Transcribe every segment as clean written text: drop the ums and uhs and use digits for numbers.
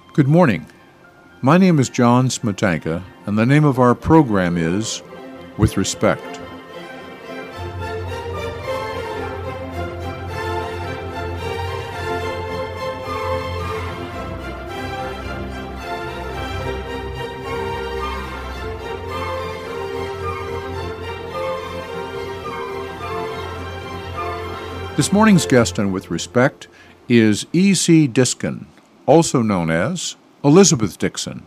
Good morning. My name is John Smetanka, and the name of our program is With Respect. This morning's guest on With Respect is E.C. Diskin, also known as Elizabeth Dixon.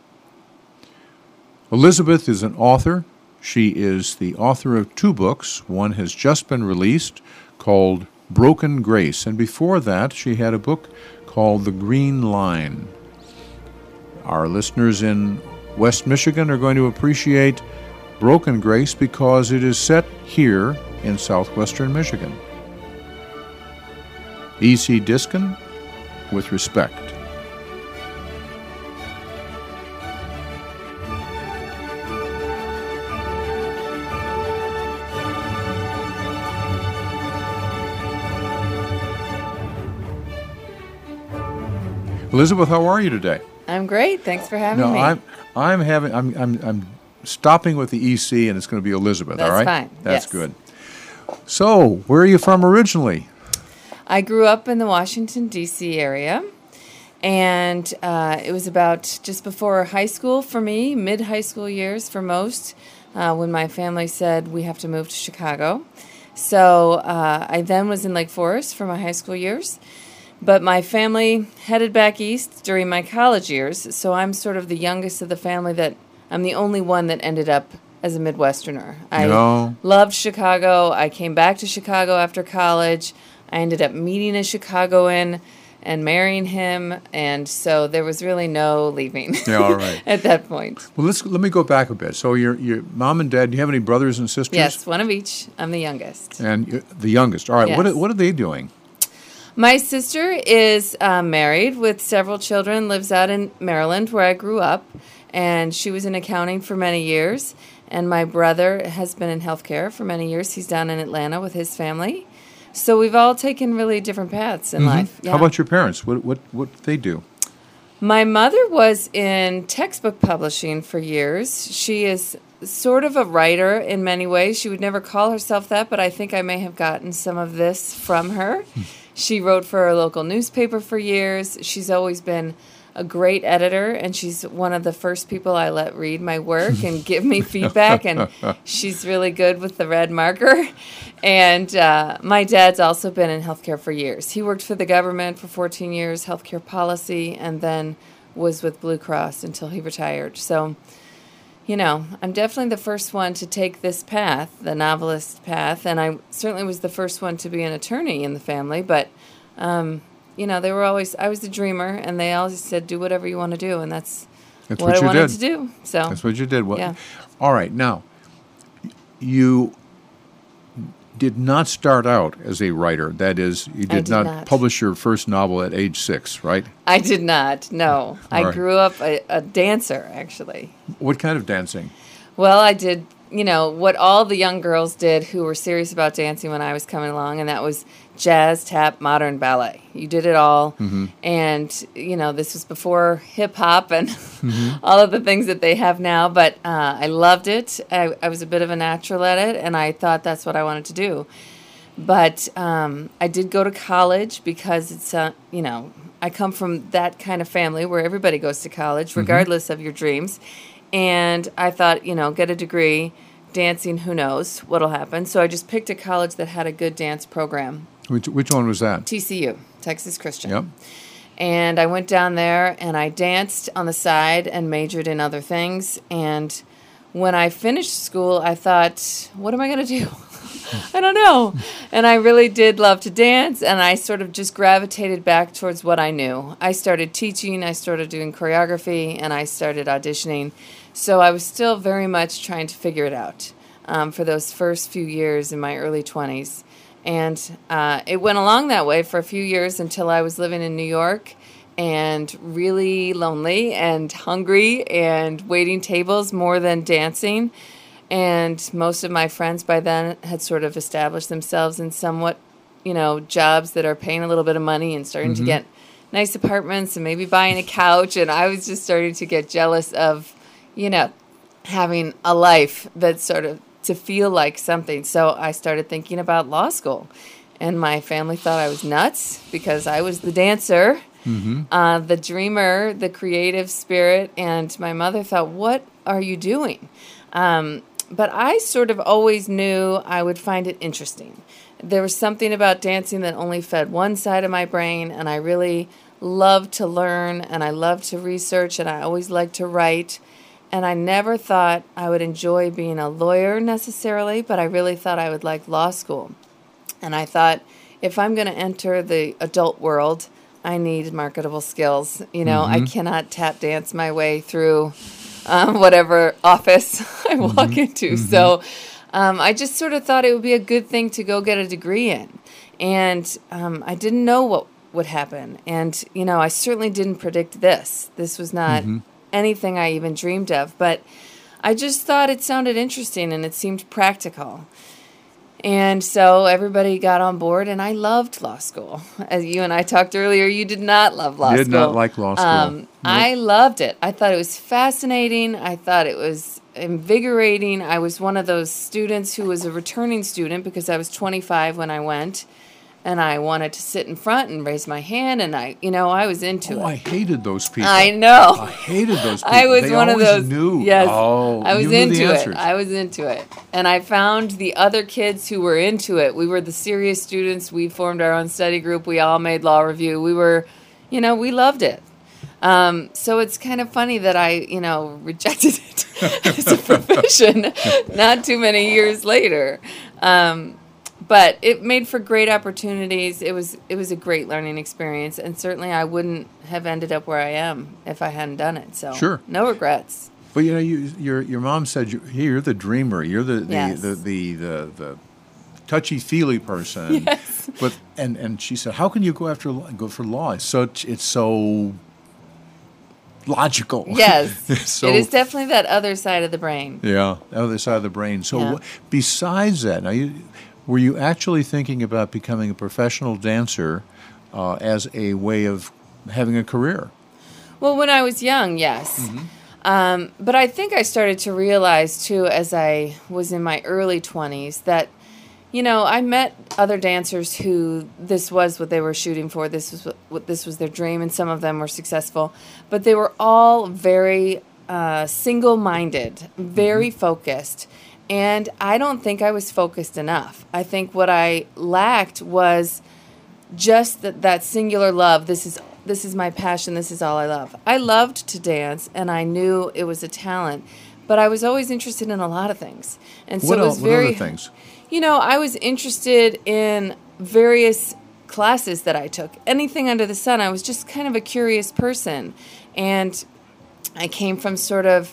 Elizabeth is an author. She is the author of 2 books. One has just been released called Broken Grace, and before that she had a book called The Green Line. Our listeners in West Michigan are going to appreciate Broken Grace because it is set here in southwestern Michigan. E.C. Diskin, With Respect. Elizabeth, how are you today? I'm great. Thanks for having me. I'm stopping with the EC, and it's going to be Elizabeth. That's all right? fine. That's Yes. good. So, where are you from originally? I grew up in the Washington, D.C. area, and it was about just before high school for me, mid-high school years for most, when my family said we have to move to Chicago. So I then was in Lake Forest for my high school years, but my family headed back east during my college years, so I'm sort of the youngest of the family I'm the only one that ended up as a Midwesterner. I loved Chicago. I came back to Chicago after college. I ended up meeting a Chicagoan and marrying him, and so there was really no leaving All right. at that point. Well, let me go back a bit. So, your mom and dad, do you have any brothers and sisters? Yes, one of each. I'm the youngest. And the youngest. All right. Yes. What are they doing? My sister is married with several children, lives out in Maryland where I grew up, and she was in accounting for many years. And my brother has been in healthcare for many years. He's down in Atlanta with his family. So we've all taken really different paths in life. Yeah. How about your parents? What they do? My mother was in textbook publishing for years. She is sort of a writer in many ways. She would never call herself that, but I think I may have gotten some of this from her. She wrote for a local newspaper for years. She's always been a great editor, and she's one of the first people I let read my work and give me feedback, and she's really good with the red marker. And my dad's also been in healthcare for years. He worked for the government for 14 years, healthcare policy, and then was with Blue Cross until he retired. So, I'm definitely the first one to take this path, the novelist path, and I certainly was the first one to be an attorney in the family, but they were always, I was the dreamer, and they always said, do whatever you want to do, and that's what I wanted to do. So that's what you did. Yeah. All right. Now, you did not start out as a writer. That is, you did not publish your first novel at age 6, right? I did not, no. I grew up a dancer, actually. What kind of dancing? Well, I did, what all the young girls did who were serious about dancing when I was coming along, and that was jazz, tap, modern ballet. You did it all. Mm-hmm. And, this was before hip-hop and all of the things that they have now. But I loved it. I was a bit of a natural at it, and I thought that's what I wanted to do. But I did go to college because it's, I come from that kind of family where everybody goes to college, regardless of your dreams. And I thought, get a degree, dancing, who knows what'll happen. So I just picked a college that had a good dance program. Which one was that? TCU, Texas Christian. Yep. And I went down there and I danced on the side and majored in other things. And when I finished school, I thought, what am I going to do? I don't know. And I really did love to dance, and I sort of just gravitated back towards what I knew. I started teaching, I started doing choreography, and I started auditioning. So I was still very much trying to figure it out for those first few years in my early 20s. And it went along that way for a few years until I was living in New York and really lonely and hungry and waiting tables more than dancing. And most of my friends by then had sort of established themselves in somewhat, jobs that are paying a little bit of money and starting to get nice apartments and maybe buying a couch. And I was just starting to get jealous of, having a life that's sort of to feel like something. So I started thinking about law school. And my family thought I was nuts because I was the dancer, the dreamer, the creative spirit. And my mother thought, what are you doing? But I sort of always knew I would find it interesting. There was something about dancing that only fed one side of my brain, and I really loved to learn, and I loved to research, and I always liked to write. And I never thought I would enjoy being a lawyer necessarily, but I really thought I would like law school. And I thought, if I'm going to enter the adult world, I need marketable skills. I cannot tap dance my way through whatever office I walk into. So I just sort of thought it would be a good thing to go get a degree in. And I didn't know what would happen. And, I certainly didn't predict this. This was not anything I even dreamed of. But I just thought it sounded interesting and it seemed practical. And so everybody got on board, and I loved law school. As you and I talked earlier, you did not love law school. Did not like law school. Nope. I loved it. I thought it was fascinating. I thought it was invigorating. I was one of those students who was a returning student because I was 25 when I went, and I wanted to sit in front and raise my hand, and I was into it. I hated those people. I know. I hated those people. I was they one of those. Knew. Yes. Oh, I was you knew into the it. answers. I was into it. And I found the other kids who were into it. We were the serious students. We formed our own study group. We all made law review. We were, we loved it. So it's kind of funny that I, rejected it as a profession not too many years later. But it made for great opportunities. It was a great learning experience, and certainly I wouldn't have ended up where I am if I hadn't done it. So sure. No regrets. But your mom said you're the dreamer. You're Yes. the touchy-feely person. Yes. But and she said, how can you go for law? It's so logical. Yes. So, it is definitely that other side of the brain. Yeah, the other side of the brain. So Yeah. besides that, were you actually thinking about becoming a professional dancer as a way of having a career? Well, when I was young, yes. But I think I started to realize, too, as I was in my early 20s, that, I met other dancers who this was what they were shooting for. This was their dream, and some of them were successful. But they were all very single-minded, very focused. And I don't think I was focused enough. I think what I lacked was just that singular love. This is my passion. This is all I love. I loved to dance, and I knew it was a talent. But I was always interested in a lot of things. And so what it was what other things? I was interested in various classes that I took. Anything under the sun. I was just kind of a curious person. And I came from sort of...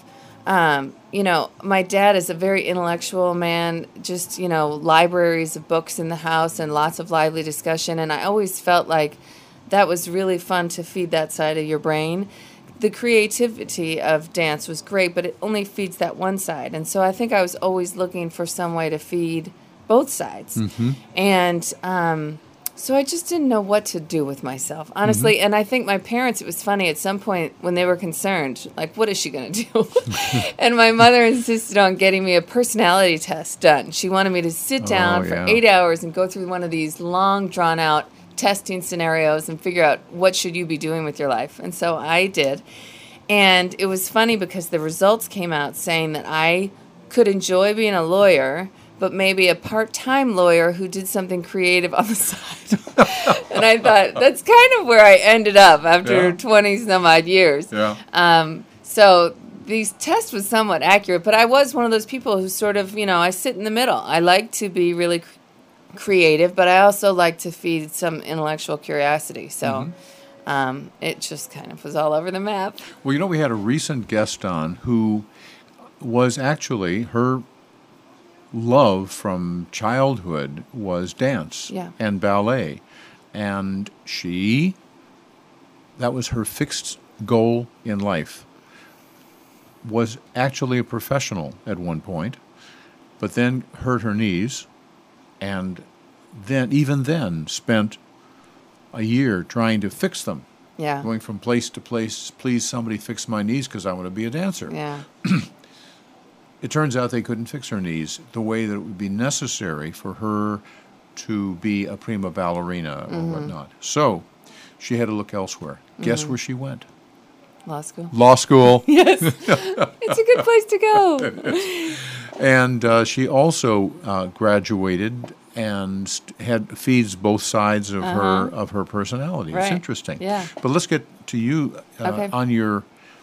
my dad is a very intellectual man, just, libraries of books in the house and lots of lively discussion. And I always felt like that was really fun to feed that side of your brain. The creativity of dance was great, but it only feeds that one side. And so I think I was always looking for some way to feed both sides. And so I just didn't know what to do with myself, honestly. And I think my parents, it was funny, at some point when they were concerned, like, what is she going to do? And my mother insisted on getting me a personality test done. She wanted me to sit down for 8 hours and go through one of these long, drawn-out testing scenarios and figure out what should you be doing with your life. And so I did. And it was funny because the results came out saying that I could enjoy being a lawyer, but maybe a part-time lawyer who did something creative on the side. And I thought, that's kind of where I ended up after 20-some-odd years. Yeah. So these tests was somewhat accurate, but I was one of those people who sort of, I sit in the middle. I like to be really creative, but I also like to feed some intellectual curiosity. So it just kind of was all over the map. Well, we had a recent guest on who was actually her love from childhood was dance and ballet. And that was her fixed goal in life, was actually a professional at one point, but then hurt her knees, and then spent a year trying to fix them. Yeah. Going from place to place, please somebody fix my knees because I want to be a dancer. Yeah. It turns out they couldn't fix her knees the way that it would be necessary for her to be a prima ballerina or whatnot. So she had to look elsewhere. Guess where she went? Law school. Law school. Yes. It's a good place to go. And she also graduated and feeds both sides of her personality. Right. It's interesting. Yeah. But let's get to you Okay. on your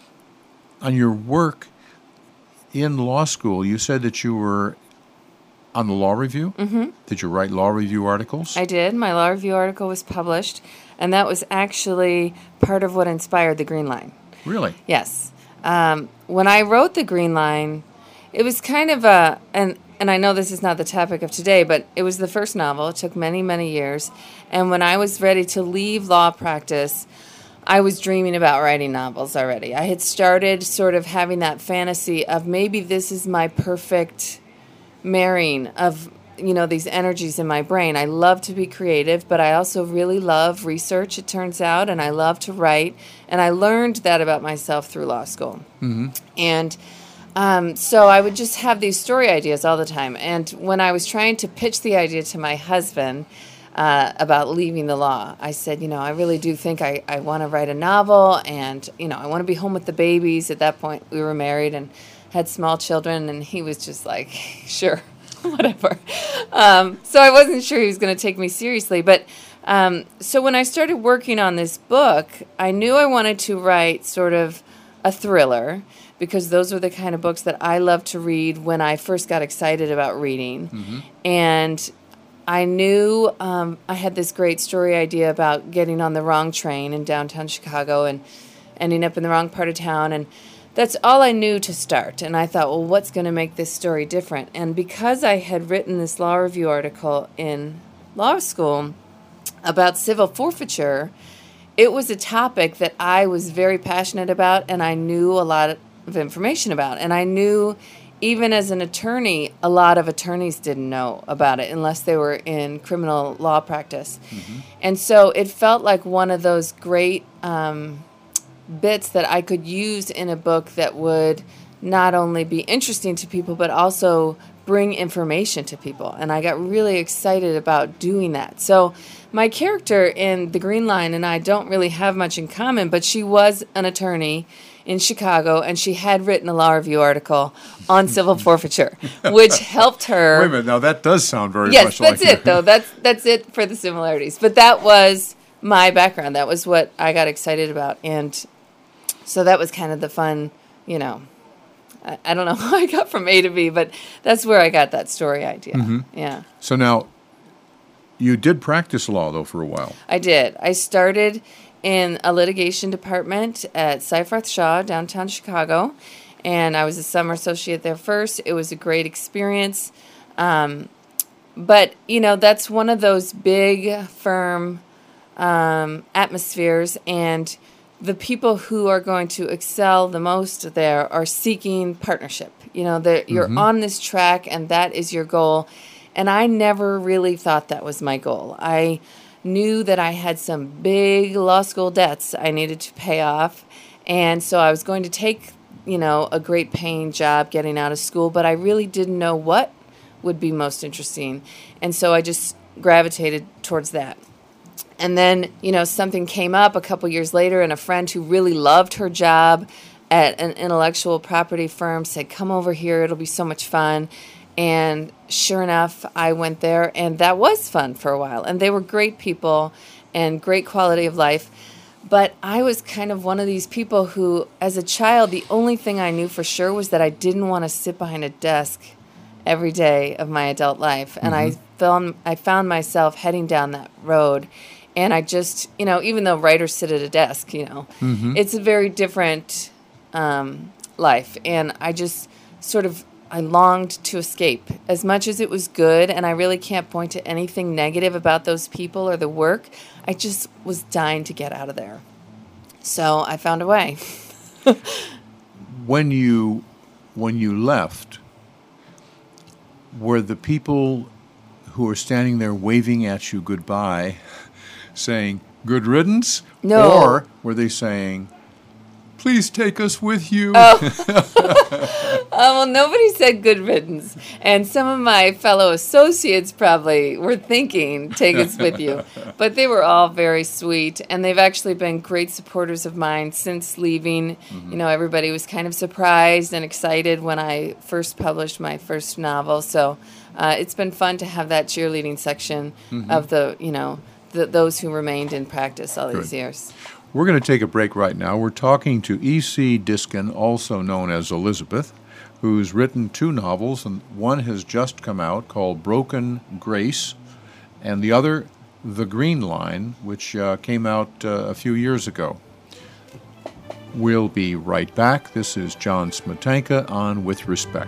work in law school. You said that you were on the Law Review. Mm-hmm. Did you write law review articles? I did. My law review article was published, and that was actually part of what inspired the Green Line. Really? Yes. When I wrote the Green Line, it was kind of and I know this is not the topic of today, but it was the first novel. It took many, many years. And when I was ready to leave law practice, I was dreaming about writing novels already. I had started sort of having that fantasy of maybe this is my perfect marrying of, these energies in my brain. I love to be creative, but I also really love research, it turns out, and I love to write. And I learned that about myself through law school. Mm-hmm. And so I would just have these story ideas all the time. And when I was trying to pitch the idea to my husband about leaving the law, I said, I really do think I want to write a novel, and, I want to be home with the babies. At that point, we were married and had small children, and he was just like, sure, whatever. So I wasn't sure he was going to take me seriously. But so when I started working on this book, I knew I wanted to write sort of a thriller, because those were the kind of books that I loved to read when I first got excited about reading. Mm-hmm. And I knew I had this great story idea about getting on the wrong train in downtown Chicago and ending up in the wrong part of town. And that's all I knew to start. And I thought, well, what's going to make this story different? And because I had written this law review article in law school about civil forfeiture, it was a topic that I was very passionate about, and I knew a lot of information about. And I knew, even as an attorney, a lot of attorneys didn't know about it unless they were in criminal law practice. Mm-hmm. And so it felt like one of those great bits that I could use in a book that would not only be interesting to people, but also bring information to people. And I got really excited about doing that. So my character in The Green Line and I don't really have much in common, but she was an attorney in Chicago, and she had written a law review article on civil forfeiture, which helped her. Wait a minute, now that does sound very yes, much like that's it, though. That's it for the similarities. But that was my background. That was what I got excited about. And so that was kind of the fun, I don't know how I got from A to B, but that's where I got that story idea. Mm-hmm. Yeah. So now, you did practice law, though, for a while. I did. I started in a litigation department at Seyfarth Shaw, downtown Chicago, and I was a summer associate there first. It was a great experience. But, that's one of those big firm atmospheres, and the people who are going to excel the most there are seeking partnership. You're mm-hmm. on this track, and that is your goal. And I never really thought that was my goal. I knew that I had some big law school debts I needed to pay off. And so I was going to take, a great paying job getting out of school, but I really didn't know what would be most interesting. And so I just gravitated towards that. And then, something came up a couple years later, and a friend who really loved her job at an intellectual property firm said, come over here, it'll be so much fun. And sure enough, I went there, and that was fun for a while. And they were great people and great quality of life. But I was kind of one of these people who, as a child, the only thing I knew for sure was that I didn't want to sit behind a desk every day of my adult life. And mm-hmm. I found myself heading down that road. And I just, even though writers sit at a desk, mm-hmm. it's a very different life. And I just I longed to escape as much as it was good. And I really can't point to anything negative about those people or the work. I just was dying to get out of there. So I found a way. When you left, were the people who were standing there waving at you goodbye saying, good riddance? No. Or were they saying, please take us with you? Well, nobody said good riddance. And some of my fellow associates probably were thinking, take us with you. But they were all very sweet. And they've actually been great supporters of mine since leaving. Mm-hmm. You know, everybody was kind of surprised and excited when I first published my first novel. So it's been fun to have that cheerleading section of those who remained in practice all these years. We're going to take a break right now. We're talking to E.C. Diskin, also known as Elizabeth, who's written 2 novels, and one has just come out called Broken Grace, and the other, The Green Line, which came out a few years ago. We'll be right back. This is John Smetanka on With Respect.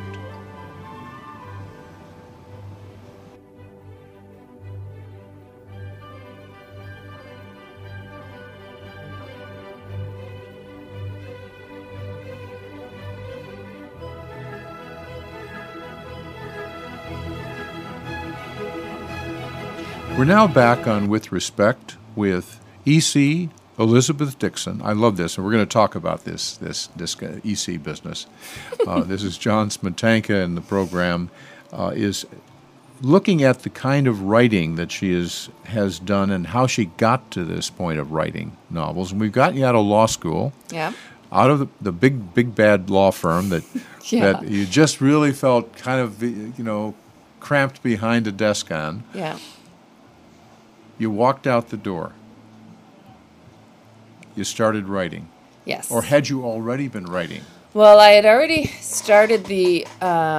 We're now back on With Respect with E.C. Elizabeth Dixon. I love this, and we're going to talk about this E.C. business. This is John Smetanka, and the program is looking at the kind of writing that she has done and how she got to this point of writing novels. And we've gotten you out of law school, out of the big bad law firm that that you just really felt kind of cramped behind a desk on. Yeah. You walked out the door. You started writing. Yes. Or had you already been writing? Well, I had already started the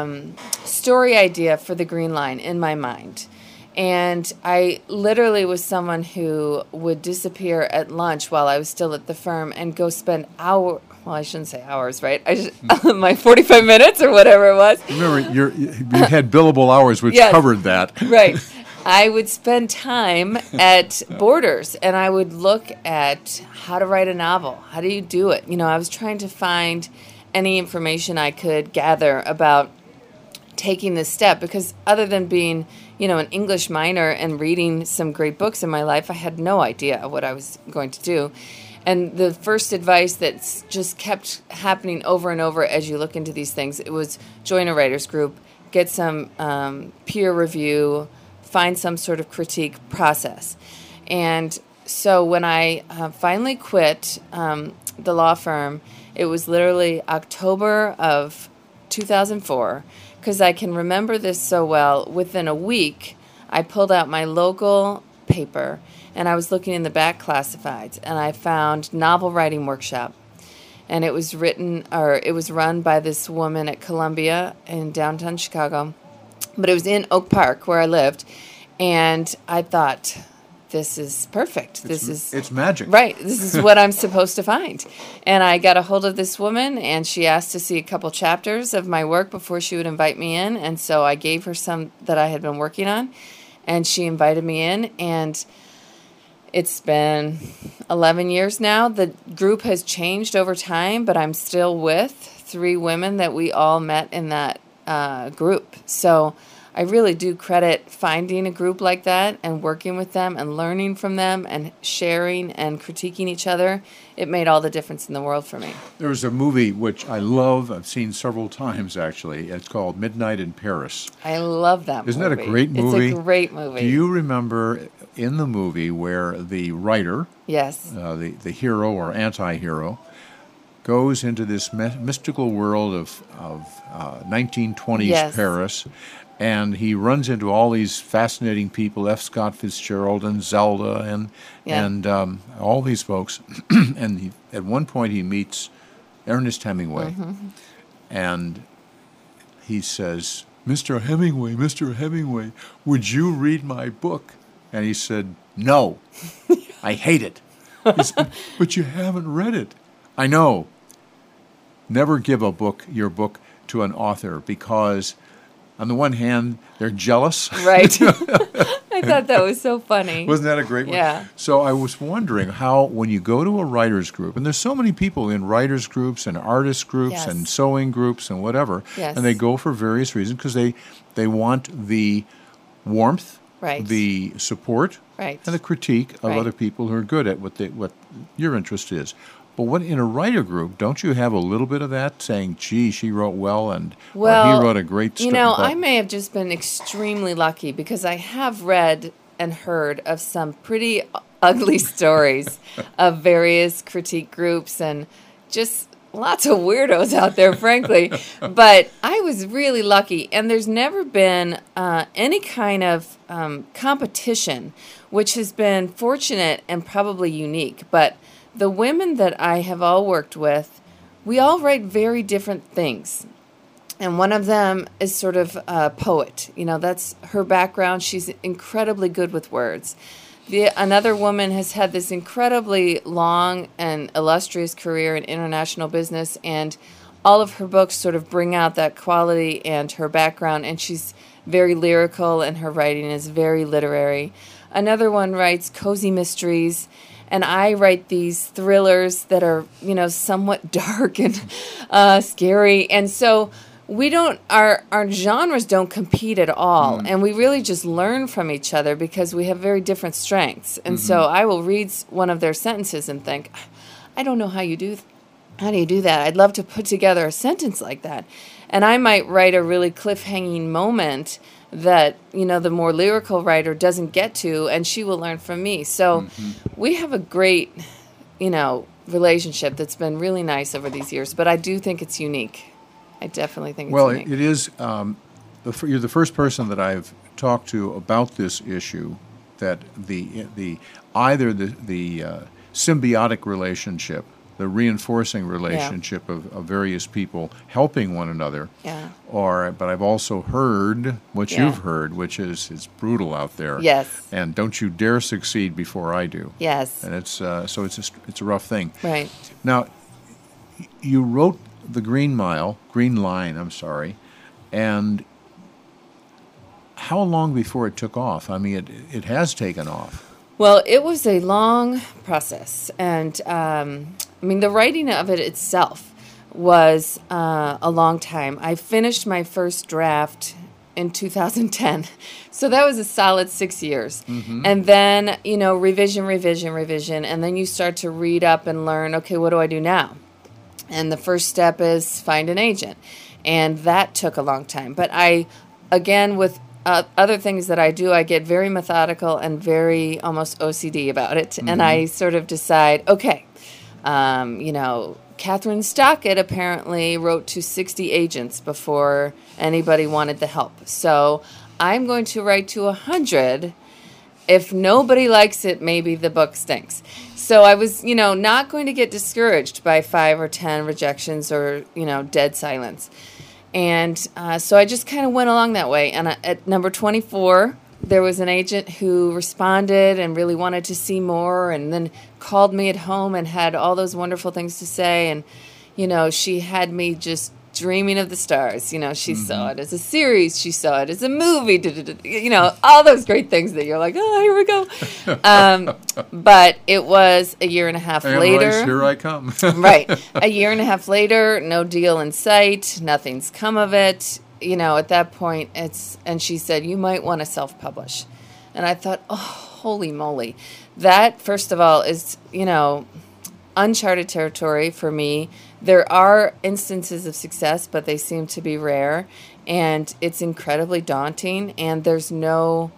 story idea for The Green Line in my mind. And I literally was someone who would disappear at lunch while I was still at the firm and go spend hours. Well, I shouldn't say hours, right? My 45 minutes or whatever it was. Remember, you had billable hours, which covered that. Right. I would spend time at Borders, and I would look at how to write a novel. How do you do it? I was trying to find any information I could gather about taking this step, because other than being, an English minor and reading some great books in my life, I had no idea what I was going to do. And the first advice that just kept happening over and over as you look into these things, it was join a writer's group, get some peer review, find some sort of critique process. And so when I finally quit the law firm, it was literally October of 2004, because I can remember this so well. Within a week, I pulled out my local paper, and I was looking in the back classifieds, and I found Novel Writing Workshop. And it was run by this woman at Columbia in downtown Chicago. But it was in Oak Park, where I lived, and I thought, this is perfect. It's magic. Right. This is what I'm supposed to find. And I got a hold of this woman, and she asked to see a couple chapters of my work before she would invite me in, and so I gave her some that I had been working on, and she invited me in, and it's been 11 years now. The group has changed over time, but I'm still with 3 women that we all met in that group. So I really do credit finding a group like that and working with them and learning from them and sharing and critiquing each other. It made all the difference in the world for me. There was a movie which I love. I've seen several times, actually. It's called Midnight in Paris. I love that movie. Isn't that a great movie? It's a great movie. Do you remember in the movie where the writer, the hero or anti-hero, goes into this mystical world of 1920s Paris, and he runs into all these fascinating people, F. Scott Fitzgerald and Zelda and all these folks. And at one point he meets Ernest Hemingway, and he says, Mr. Hemingway, would you read my book? And he said, no, I hate it. He said, but you haven't read it. I know. Never give your book to an author, because on the one hand, they're jealous. Right. I thought that was so funny. Wasn't that a great one? Yeah. So I was wondering how, when you go to a writer's group, and there's so many people in writers' groups and artist groups and sewing groups and whatever, and they go for various reasons, because they want the warmth Right. the support Right. and the critique of Right. other people who are good at what your interest is. But what in a writer group, don't you have a little bit of that saying, "Gee, she wrote well," and or he wrote a great story? I may have just been extremely lucky because I have read and heard of some pretty ugly stories of various critique groups and just lots of weirdos out there, frankly. But I was really lucky, and there's never been any kind of competition, which has been fortunate and probably unique. But the women that I have all worked with, we all write very different things. And one of them is sort of a poet. That's her background. She's incredibly good with words. Another woman has had this incredibly long and illustrious career in international business, and all of her books sort of bring out that quality and her background, and she's very lyrical, and her writing is very literary. Another one writes cozy mysteries, and I write these thrillers that are, somewhat dark and scary. And so our genres don't compete at all. And we really just learn from each other because we have very different strengths. And so I will read one of their sentences and think, I don't know how do you do that? I'd love to put together a sentence like that. And I might write a really cliffhanging moment that, the more lyrical writer doesn't get to, and she will learn from me. So we have a great, relationship that's been really nice over these years, but I do think it's unique. I definitely think it's unique. Well, it is, you're the first person that I've talked to about this issue, that either the symbiotic relationship, the reinforcing relationship of various people helping one another. Yeah. But I've also heard what you've heard, which is it's brutal out there. Yes. And don't you dare succeed before I do. Yes. And it's so it's a rough thing. Right. Now, you wrote The Green Line, and how long before it took off? I mean, it has taken off. Well, it was a long process, and the writing of it itself was a long time. I finished my first draft in 2010, so that was a solid 6 years. And then, revision, and then you start to read up and learn, okay, what do I do now? And the first step is find an agent, and that took a long time. But with other things that I do, I get very methodical and very almost OCD about it. And I sort of decide, okay, Catherine Stockett apparently wrote to 60 agents before anybody wanted the help. So I'm going to write to 100. If nobody likes it, maybe the book stinks. So I was, not going to get discouraged by 5 or 10 rejections or, dead silence. And so I just kind of went along that way. And at number 24, there was an agent who responded and really wanted to see more, and then called me at home and had all those wonderful things to say. And, she had me just dreaming of the stars. She saw it as a series. She saw it as a movie. All those great things that you're like, oh, here we go. But it was a year and a half later. Right, here I come. Right. A year and a half later, no deal in sight. Nothing's come of it. At that point, and she said, you might want to self-publish. And I thought, oh, holy moly. That, first of all, is, uncharted territory for me. There are instances of success, but they seem to be rare, and it's incredibly daunting, and there's not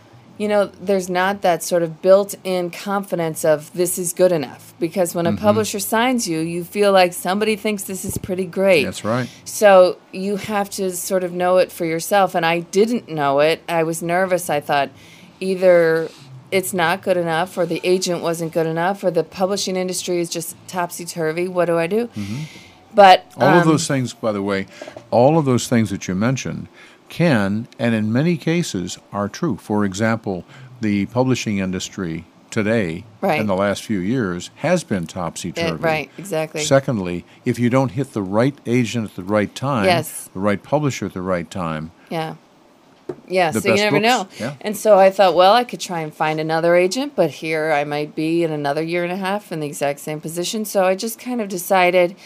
that sort of built-in confidence of this is good enough, because when a publisher signs you, you feel like somebody thinks this is pretty great. That's right. So you have to sort of know it for yourself, and I didn't know it. I was nervous. I thought either it's not good enough, or the agent wasn't good enough, or the publishing industry is just topsy-turvy. What do I do? But all of those things, by the way, all of those things that you mentioned can, and in many cases, are true. For example, the publishing industry today, in the last few years, has been topsy-turvy. Right, exactly. Secondly, if you don't hit the right agent at the right time, the right publisher at the right time, Yeah, so you never know. Yeah. And so I thought, well, I could try and find another agent, but here I might be in another year and a half in the exact same position. So I just kind of decided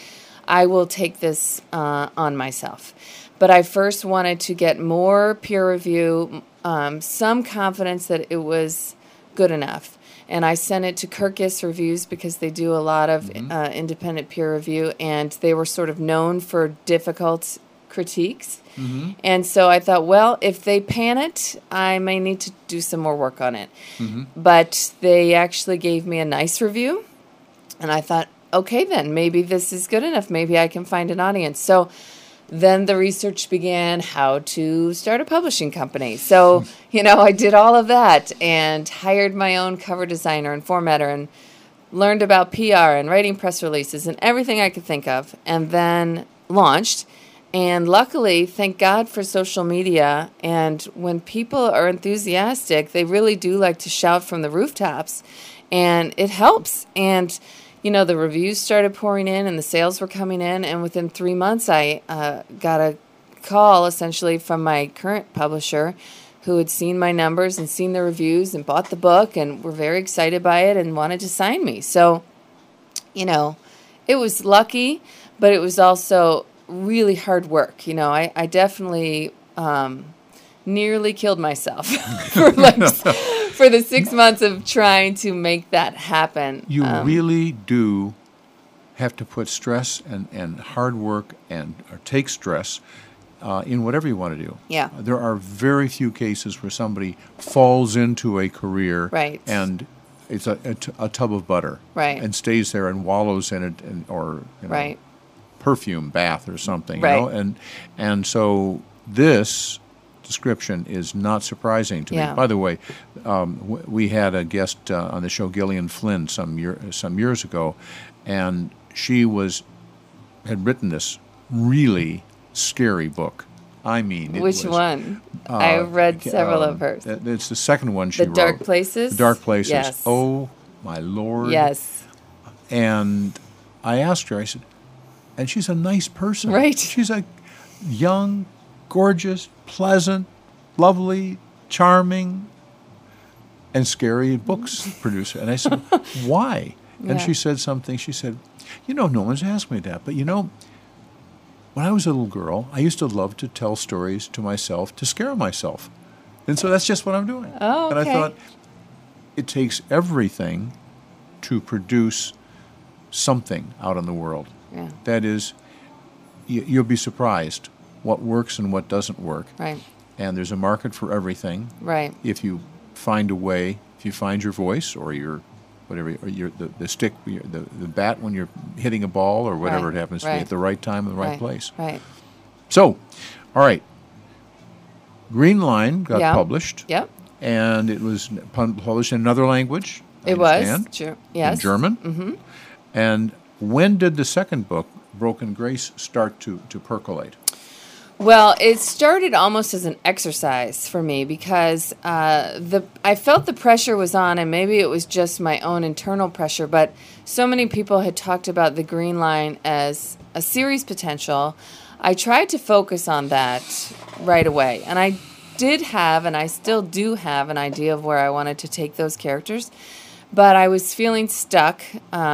I will take this on myself. But I first wanted to get more peer review, some confidence that it was good enough. And I sent it to Kirkus Reviews because they do a lot of independent peer review, and they were sort of known for difficult critiques. Mm-hmm. And so I thought, well, if they pan it, I may need to do some more work on it. Mm-hmm. But they actually gave me a nice review, and I thought, okay, then maybe this is good enough. Maybe I can find an audience. So then the research began how to start a publishing company. So, I did all of that and hired my own cover designer and formatter and learned about PR and writing press releases and everything I could think of, and then launched. And luckily, thank God for social media. And when people are enthusiastic, they really do like to shout from the rooftops, and it helps. And the reviews started pouring in and the sales were coming in. And within 3 months, I got a call essentially from my current publisher who had seen my numbers and seen the reviews and bought the book and were very excited by it and wanted to sign me. So, it was lucky, but it was also really hard work. I definitely nearly killed myself for the 6 months of trying to make that happen. You really do have to put stress and hard work or take stress in whatever you want to do. Yeah. There are very few cases where somebody falls into a career right. and it's a tub of butter right. and stays there and wallows in it or right. perfume bath or something. Right. And so this description is not surprising to me. By the way, we had a guest on the show, Gillian Flynn, some years ago, and she had written this really scary book. I mean, which one? I've read several of hers. It's the second one she wrote. The Dark Places? The Dark Places. Yes. Oh, my Lord. Yes. And I asked her, I said, and she's a nice person. Right. She's a young, gorgeous, pleasant, lovely, charming, and scary books producer. And I said, why? And she said something. She said, no one's asked me that, but when I was a little girl, I used to love to tell stories to myself to scare myself. And so that's just what I'm doing. Oh, okay. And I thought, it takes everything to produce something out in the world. Yeah. That is, you'll be surprised what works and what doesn't work. Right. And there's a market for everything. Right. If you find a way, if you find your voice or your whatever, or the stick, the bat when you're hitting a ball or whatever it happens to be at the right time in the right place. Right. So, all right. Green Line got published. Yep. And it was published in another language. It was. Sure. Yes. In German. Mm-hmm. And when did the second book, Broken Grace, start to percolate? Well, it started almost as an exercise for me because I felt the pressure was on, and maybe it was just my own internal pressure, but so many people had talked about the Green Line as a series potential. I tried to focus on that right away, and I did have, and I still do have, an idea of where I wanted to take those characters, but I was feeling stuck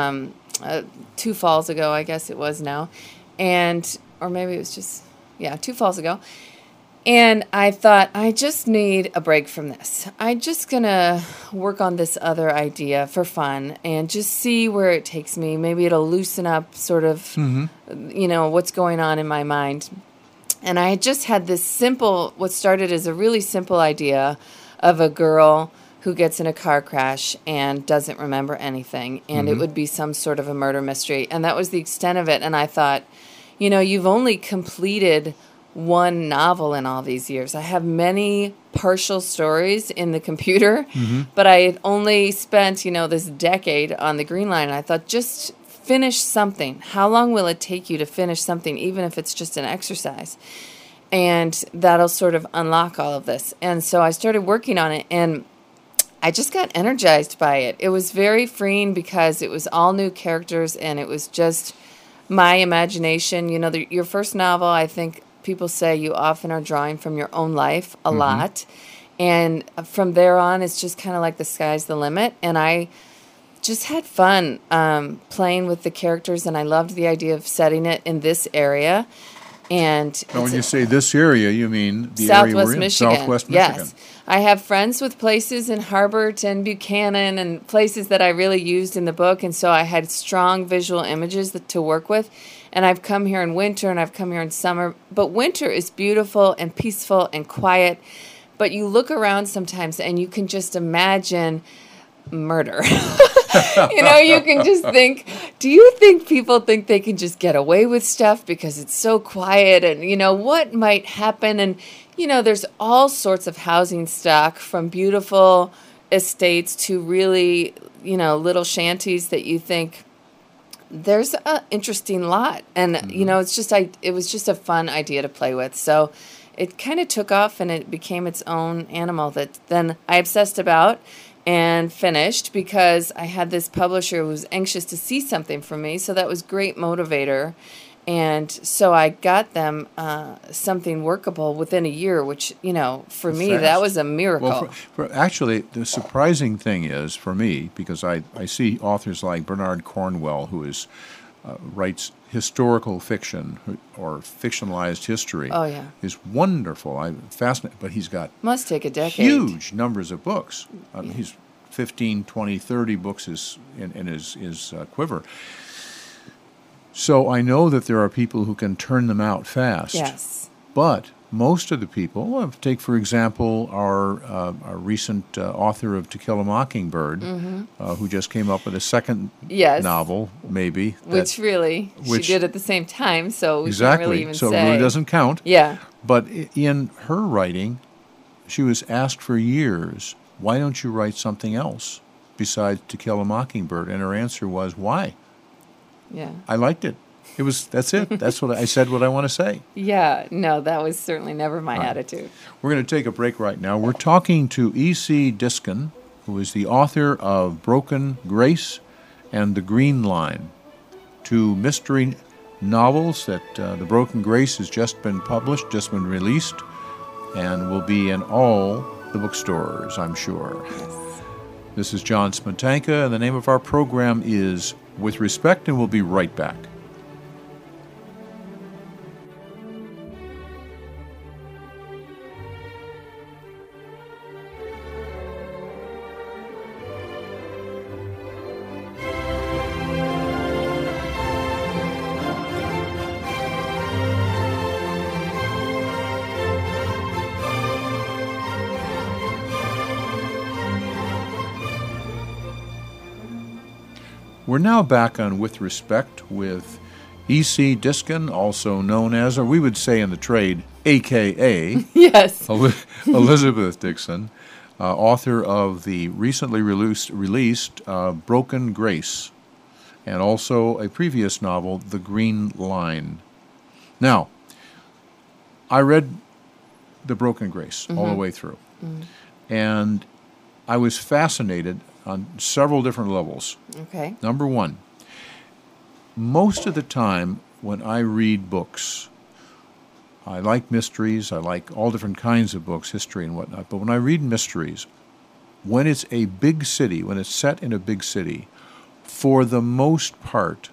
2 falls ago, I guess it was now, or maybe it was just... 2 falls ago. And I thought, I just need a break from this. I'm just going to work on this other idea for fun and just see where it takes me. Maybe it'll loosen up sort of, what's going on in my mind. And I just had this what started as a really simple idea of a girl who gets in a car crash and doesn't remember anything. And it would be some sort of a murder mystery. And that was the extent of it. And I thought, you've only completed one novel in all these years. I have many partial stories in the computer, but I had only spent, this decade on the Green Line. And I thought, just finish something. How long will it take you to finish something, even if it's just an exercise? And that'll sort of unlock all of this. And so I started working on it, and I just got energized by it. It was very freeing because it was all new characters, and it was just... my imagination. Your first novel, I think people say you often are drawing from your own life a lot. And from there on, it's just kind of like the sky's the limit. And I just had fun playing with the characters, and I loved the idea of setting it in this area. And Now, when you say this area, you mean the area Southwest we're in, Michigan. Southwest Michigan. Yes. I have friends with places in Harbert and Buchanan and places that I really used in the book, and so I had strong visual images to work with. And I've come here in winter and I've come here in summer. But winter is beautiful and peaceful and quiet. But you look around sometimes and you can just imagine murder. You can just think, do you think people think they can just get away with stuff because it's so quiet? And, what might happen? And, there's all sorts of housing stock, from beautiful estates to really, little shanties that you think, there's an interesting lot. And, it was just a fun idea to play with. So it kind of took off and it became its own animal that then I obsessed about and finished, because I had this publisher who was anxious to see something from me. So that was great motivator. And so I got them something workable within a year, which, for me, Fast. that was a miracle. Well, actually, the surprising thing is, for me, because I see authors like Bernard Cornwell, who writes historical fiction or fictionalized history. Oh, yeah. Is wonderful. I'm fascinated, but he's got Must take a decade. huge numbers of books. He's 15, 20, 30 books in his quiver. So I know that there are people who can turn them out fast. Yes. But most of the people, take for example our recent author of To Kill a Mockingbird, who just came up with a second novel, maybe. Which she did at the same time, so we can't really even so say. it really doesn't count. Yeah. But in her writing, she was asked for years, why don't you write something else besides To Kill a Mockingbird? And her answer was, why? Yeah. I liked it. That's it. That's what I said, what I want to say. Yeah, no, that was certainly never my attitude. We're going to take a break right now. We're talking to E.C. Diskin, who is the author of Broken Grace and The Green Line, two mystery novels that The Broken Grace has just been published, just been released, and will be in all the bookstores, I'm sure. Yes. This is John Smetanka, and the name of our program is With Respect, and we'll be right back. We're now back on With Respect with E.C. Diskin, also known as, or we would say in the trade, A.K.A. Yes. Elizabeth Dixon, author of the recently released Broken Grace, and also a previous novel, The Green Line. Now, I read The Broken Grace all the way through, and I was fascinated on several different levels. Okay. Number one, most of the time when I read books, I like mysteries, I like all different kinds of books, history and whatnot, but when I read mysteries, when it's a big city, when it's set in a big city, for the most part,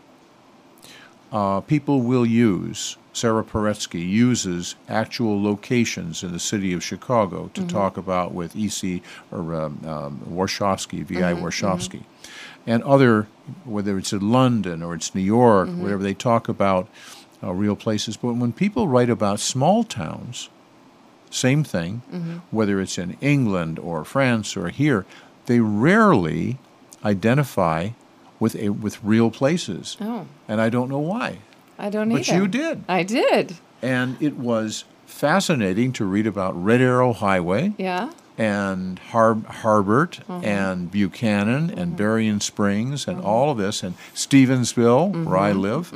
people will use, Sarah Paretsky uses actual locations in the city of Chicago to talk about with E.C. or Warshawski, V.I. Warshawski. And other, whether it's in London or it's New York, whatever, they talk about real places. But when people write about small towns, same thing, whether it's in England or France or here, they rarely identify with real places. Oh. And I don't know why. I don't either. But you did. I did. And it was fascinating to read about Red Arrow Highway. Yeah. And Harbert and Buchanan and Berrien Springs and all of this, and Stevensville, where I live.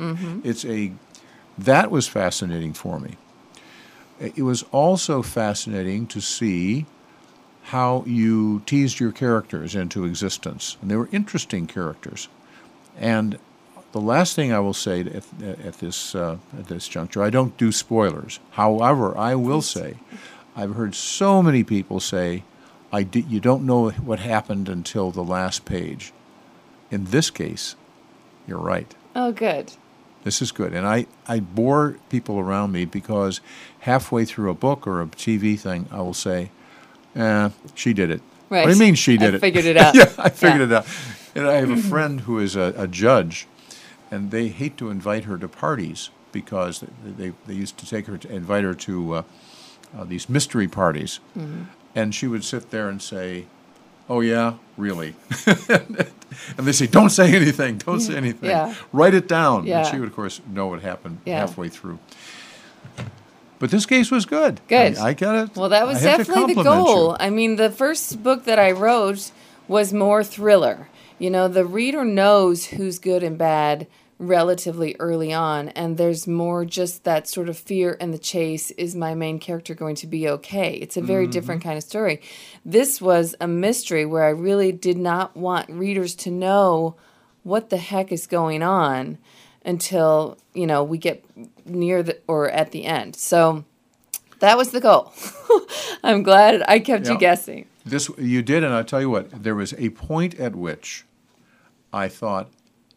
That was fascinating for me. It was also fascinating to see how you teased your characters into existence. And they were interesting characters. And the last thing I will say at this juncture, I don't do spoilers. However, I will say, I've heard so many people say, you don't know what happened until the last page. In this case, you're right. Oh, good. This is good. And I bore people around me because halfway through a book or a TV thing, I will say, she did it. Right. What do you mean she did I it? figured it out. Yeah, I figured it out. And I have a friend who is a judge, and they hate to invite her to parties because they used to invite her to these mystery parties. Mm-hmm. And she would sit there and say, "Oh, yeah, really?" And they say, "Don't say anything. Don't say anything. Yeah. Write it down." Yeah. And she would, of course, know what happened Yeah. halfway through. But this case was good. Good. I got it. Well, that was I have to definitely the compliment goal. you. I mean, the first book that I wrote was more thriller. You know, the reader knows who's good and bad relatively early on, and there's more just that sort of fear and the chase. Is my main character going to be okay? It's a very different kind of story. This was a mystery where I really did not want readers to know what the heck is going on until, you know, we get near or at the end. So that was the goal. I'm glad I kept you guessing. This you did, and I'll tell you what, there was a point at which I thought,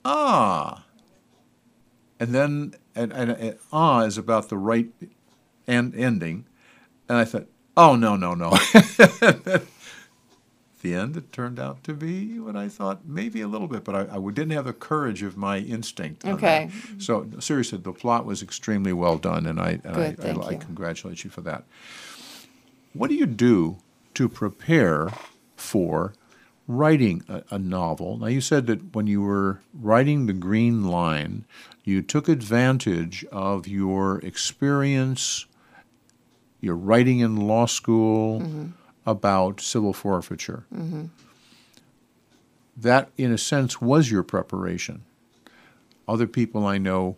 and then and is about the right ending, and I thought, oh, no. The end, it turned out to be what I thought, maybe a little bit, but I didn't have the courage of my instinct on Okay. that. So seriously, the plot was extremely well done, and I Thank you. congratulate you for that. What do you do to prepare for writing a novel? Now, you said that when you were writing The Green Line, you took advantage of your experience, your writing in law school, about civil forfeiture. Mm-hmm. That, in a sense, was your preparation. Other people I know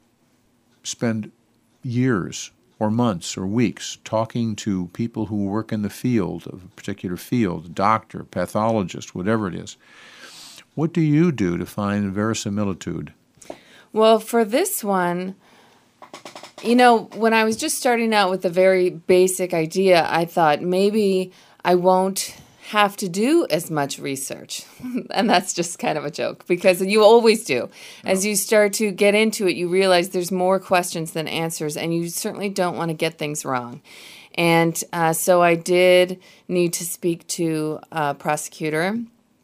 spend years or months or weeks talking to people who work in the field, of a particular field, doctor, pathologist, whatever it is. What do you do to find verisimilitude? Well, for this one, you know, when I was just starting out with a very basic idea, I thought maybe I won't have to do as much research. And that's just kind of a joke because you always do. As you start to get into it, you realize there's more questions than answers, and you certainly don't want to get things wrong. And so I did need to speak to a prosecutor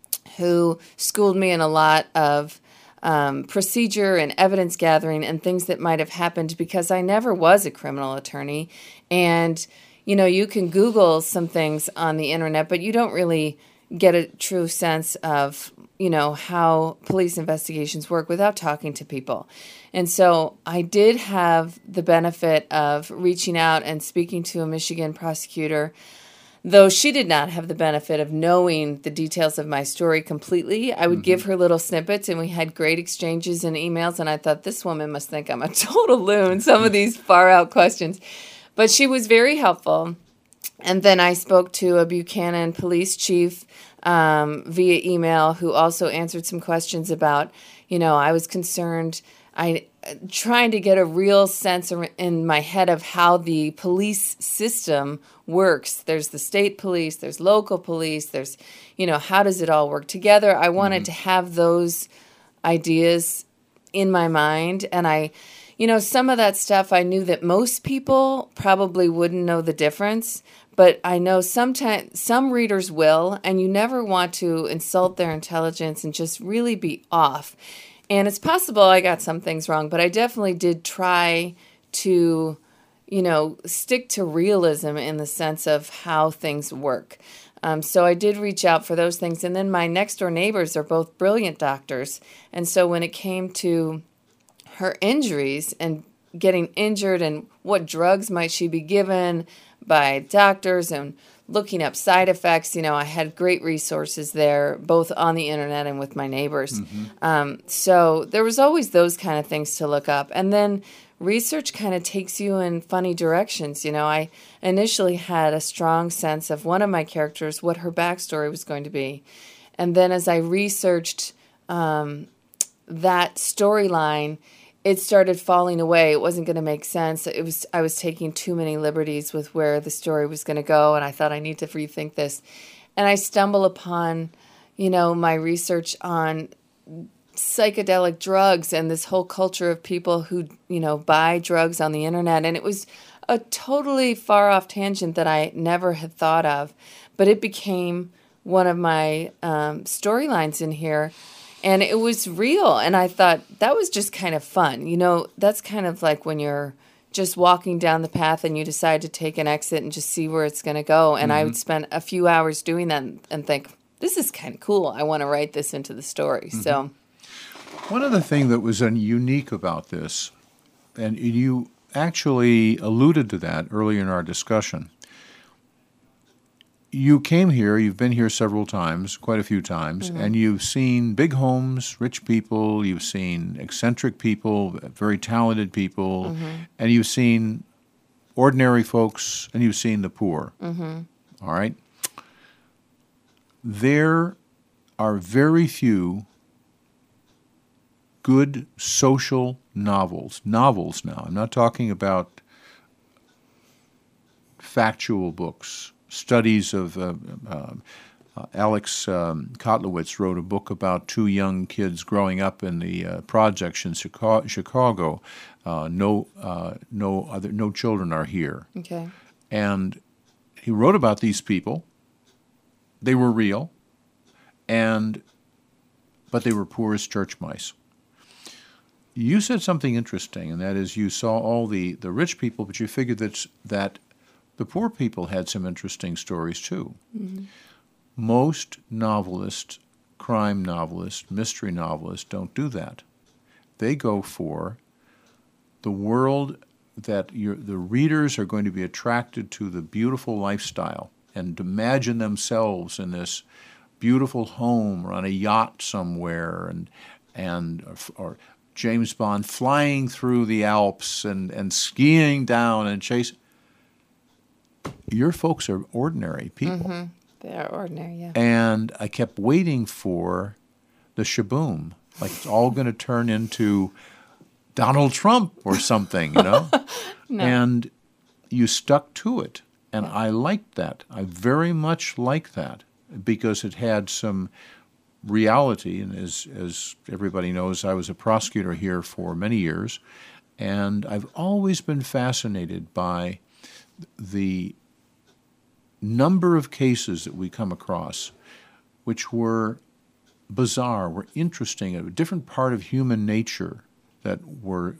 who schooled me in a lot of procedure and evidence gathering and things that might have happened because I never was a criminal attorney. And, you know, you can Google some things on the internet, but you don't really get a true sense of, you know, how police investigations work without talking to people. And so I did have the benefit of reaching out and speaking to a Michigan prosecutor, though she did not have the benefit of knowing the details of my story completely. I would give her little snippets, and we had great exchanges in emails, and I thought, this woman must think I'm a total loon, some of these far-out questions. But she was very helpful. And then I spoke to a Buchanan police chief via email who also answered some questions about, you know, I was concerned, trying to get a real sense in my head of how the police system works. There's the state police, there's local police, there's, you know, how does it all work together? I wanted to have those ideas in my mind. And you know, some of that stuff I knew that most people probably wouldn't know the difference, but I know sometimes some readers will, and you never want to insult their intelligence and just really be off. And it's possible I got some things wrong, but I definitely did try to, you know, stick to realism in the sense of how things work. So I did reach out for those things. And then my next door neighbors are both brilliant doctors. And so when it came to her injuries and getting injured and what drugs might she be given by doctors and looking up side effects, you know, I had great resources there, both on the internet and with my neighbors. So there was always those kind of things to look up. And then research kind of takes you in funny directions. You know, I initially had a strong sense of one of my characters, what her backstory was going to be. And then as I researched that storyline, it started falling away. It wasn't going to make sense. I was taking too many liberties with where the story was going to go, and I thought I need to rethink this. And I stumble upon, you know, my research on psychedelic drugs and this whole culture of people who, buy drugs on the internet. And it was a totally far off tangent that I never had thought of, but it became one of my storylines in here. And it was real. And I thought that was just kind of fun. That's kind of like when you're just walking down the path and you decide to take an exit and just see where it's going to go. And I would spend a few hours doing that and think, this is kind of cool. I want to write this into the story. So one other thing that was unique about this, and you actually alluded to that earlier in our discussion. You came here, you've been here several times, quite a few times, and you've seen big homes, rich people, you've seen eccentric people, very talented people, and you've seen ordinary folks, and you've seen the poor. All right? There are very few good social novels now. I'm not talking about factual books. Studies of Alex Kotlowitz wrote a book about two young kids growing up in the projects in Chicago. No children are here. Okay. And he wrote about these people. They were real, but they were poor as church mice. You said something interesting, and that is you saw all the rich people, but you figured that the poor people had some interesting stories too. Most novelists, crime novelists, mystery novelists don't do that. They go for the world that the readers are going to be attracted to, the beautiful lifestyle, and imagine themselves in this beautiful home or on a yacht somewhere, or James Bond flying through the Alps and skiing down and chasing. Your folks are ordinary people. They are ordinary, yeah. And I kept waiting for the shaboom. Like it's all going to turn into Donald Trump or something, No. And you stuck to it. And I liked that. I very much liked that because it had some reality. And as everybody knows, I was a prosecutor here for many years. And I've always been fascinated by the number of cases that we come across which were bizarre, were interesting, a different part of human nature that were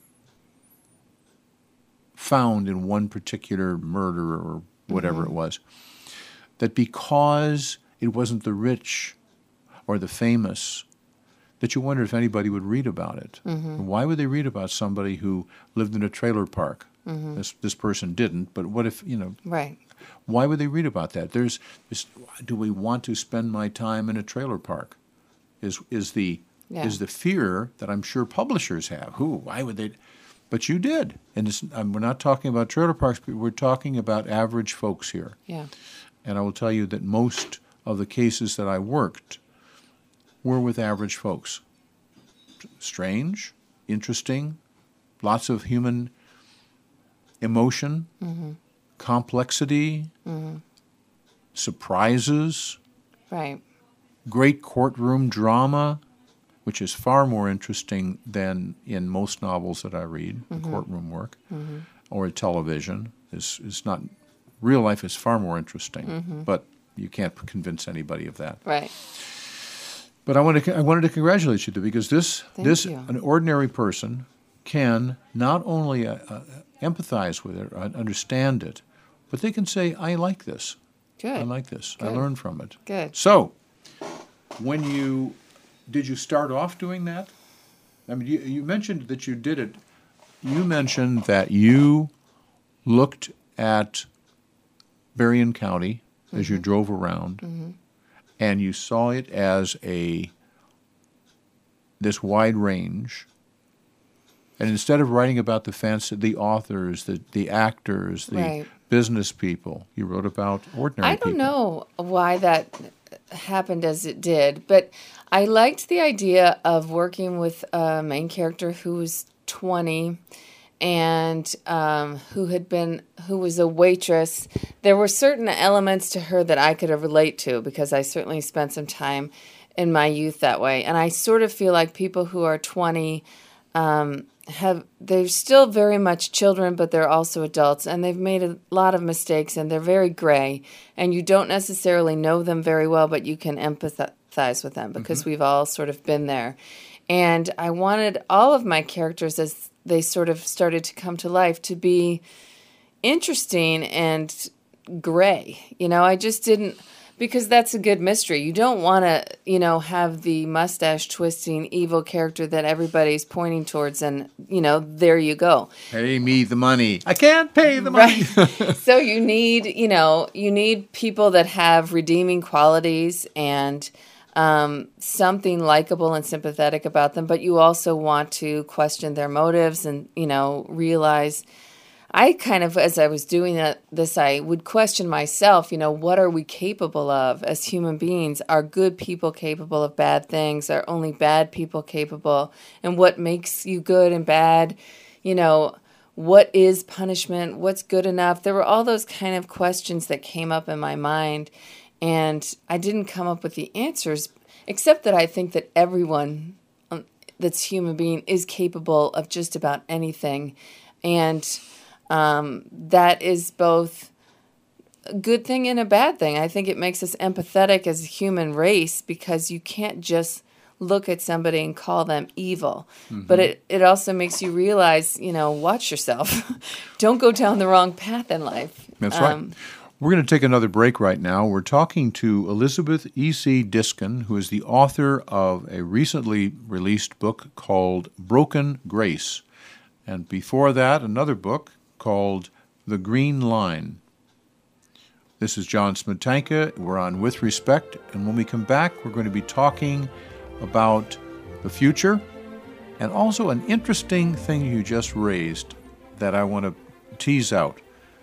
found in one particular murder or whatever it was, that because it wasn't the rich or the famous, that you wonder if anybody would read about it. Why would they read about somebody who lived in a trailer park? This person didn't, but what if, Right. Why would they read about that? There's this, do we want to spend my time in a trailer park? Is the fear that I'm sure publishers have. Why would they? But you did. And we're not talking about trailer parks, but we're talking about average folks here. Yeah. And I will tell you that most of the cases that I worked were with average folks. Strange, interesting, lots of human emotion, complexity, surprises, Right. great courtroom drama, which is far more interesting than in most novels that I read, courtroom work, or television. Is not real life is far more interesting, but you can't convince anybody of that. Right. But I wanted to congratulate you because Thank you. An ordinary person can not only empathize with it, or understand it, but they can say, I like this. Good. I like this. Good. I learned from it. Good. So, did you start off doing that? I mean, you mentioned that you did it. You mentioned that you looked at Berrien County as you drove around, and you saw it as this wide range. And instead of writing about the authors, the actors, the business people, you wrote about ordinary people. I don't know why that happened as it did, but I liked the idea of working with a main character who was 20 and who was a waitress. There were certain elements to her that I could relate to because I certainly spent some time in my youth that way. And I sort of feel like people who are 20 they're still very much children, but they're also adults, and they've made a lot of mistakes, and they're very gray, and you don't necessarily know them very well, but you can empathize with them because we've all sort of been there. And I wanted all of my characters, as they sort of started to come to life, to be interesting and gray. I just didn't, because that's a good mystery. You don't want to, have the mustache twisting evil character that everybody's pointing towards, and, there you go. Pay me the money. I can't pay the money. Right. So you need people that have redeeming qualities and something likable and sympathetic about them, but you also want to question their motives and, realize. I kind of, as I was doing this, I would question myself, what are we capable of as human beings? Are good people capable of bad things? Are only bad people capable? And what makes you good and bad? What is punishment? What's good enough? There were all those kind of questions that came up in my mind, and I didn't come up with the answers, except that I think that everyone that's human being is capable of just about anything. And that is both a good thing and a bad thing. I think it makes us empathetic as a human race because you can't just look at somebody and call them evil. But it also makes you realize, watch yourself. Don't go down the wrong path in life. That's right. We're going to take another break right now. We're talking to Elizabeth E.C. Diskin, who is the author of a recently released book called Broken Grace. And before that, another book called The Green Line. This is John Smetanka. We're on With Respect, and when we come back, we're going to be talking about the future and also an interesting thing you just raised that I want to tease out,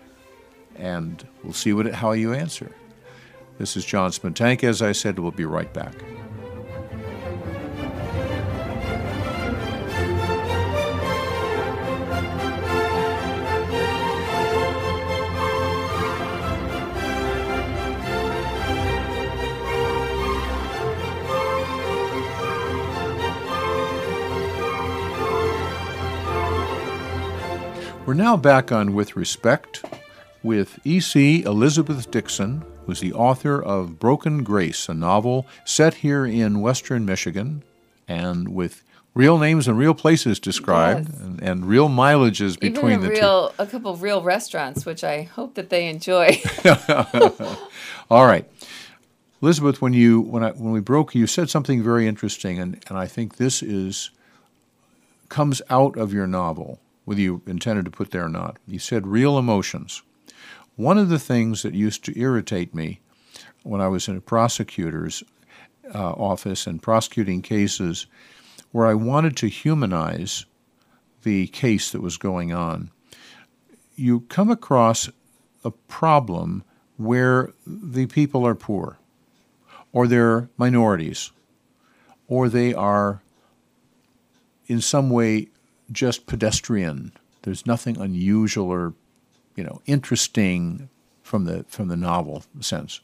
and we'll see how you answer. This is John Smetanka. As I said, we'll be right back. We're now back on With Respect with E.C. Elizabeth Diskin, who's the author of Broken Grace, a novel set here in western Michigan and with real names and real places described, yes, and real mileages between the two. A couple of real restaurants, which I hope that they enjoy. All right. Elizabeth, when we broke, you said something very interesting, and I think this comes out of your novel, whether you intended to put there or not. You said real emotions. One of the things that used to irritate me when I was in a prosecutor's office and prosecuting cases where I wanted to humanize the case that was going on, you come across a problem where the people are poor, or they're minorities, or they are in some way just pedestrian. There's nothing unusual or, interesting from the novel sense.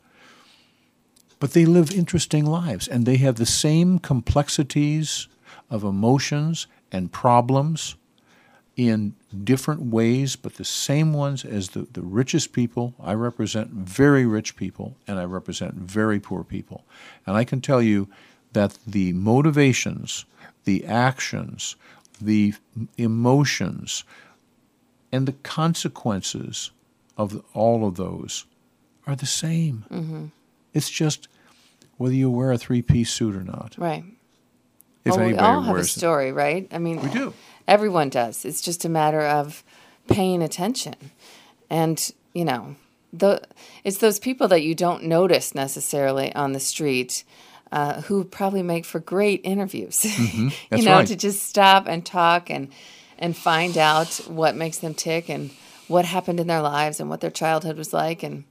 But they live interesting lives, and they have the same complexities of emotions and problems in different ways, but the same ones as the richest people. I represent very rich people, and I represent very poor people. And I can tell you that the motivations, the actions, the emotions, and the consequences of all of those are the same. Mm-hmm. It's just whether you wear a three-piece suit or not. Right. If we anybody all have a wears story, right? I mean, we do. Everyone does. It's just a matter of paying attention. And, it's those people that you don't notice necessarily on the street who probably make for great interviews. Mm-hmm. That's right. To just stop and talk and find out what makes them tick and what happened in their lives and what their childhood was like. And,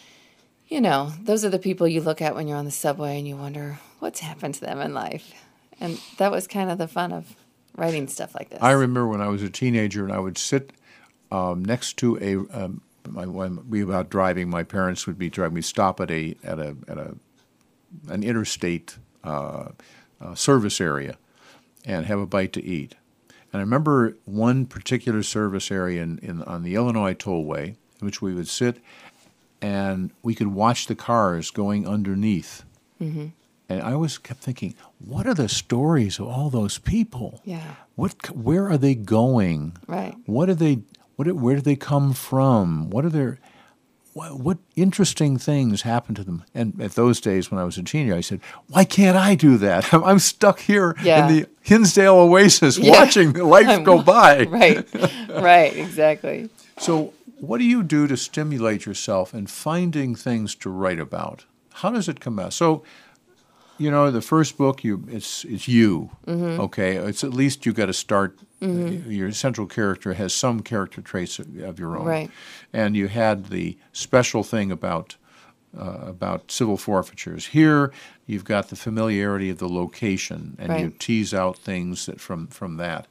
those are the people you look at when you're on the subway and you wonder what's happened to them in life. And that was kind of the fun of writing stuff like this. I remember when I was a teenager and I would sit next to when we were out driving, my parents would be driving. We'd stop at an interstate service area and have a bite to eat. And I remember one particular service area on the Illinois Tollway in which we would sit and we could watch the cars going underneath. Mm-hmm. And I always kept thinking, what are the stories of all those people? Yeah. Where are they going? Right. Where do they come from? What interesting things happen to them? And at those days when I was a teenager, I said, why can't I do that? I'm stuck here in the Hinsdale Oasis watching life go by. Right, exactly. So what do you do to stimulate yourself in finding things to write about? How does it come out? So, the first book, it's you, okay? It's at least you got to start. Your central character has some character traits of your own, right? And you had the special thing about civil forfeitures. Here, you've got the familiarity of the location, and you tease out things from that.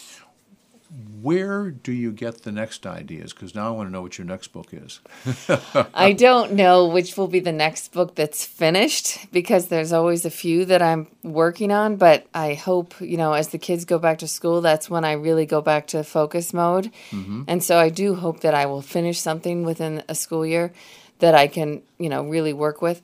Where do you get the next ideas? Because now I want to know what your next book is. I don't know which will be the next book that's finished because there's always a few that I'm working on. But I hope, as the kids go back to school, that's when I really go back to focus mode. Mm-hmm. And so I do hope that I will finish something within a school year that I can, really work with.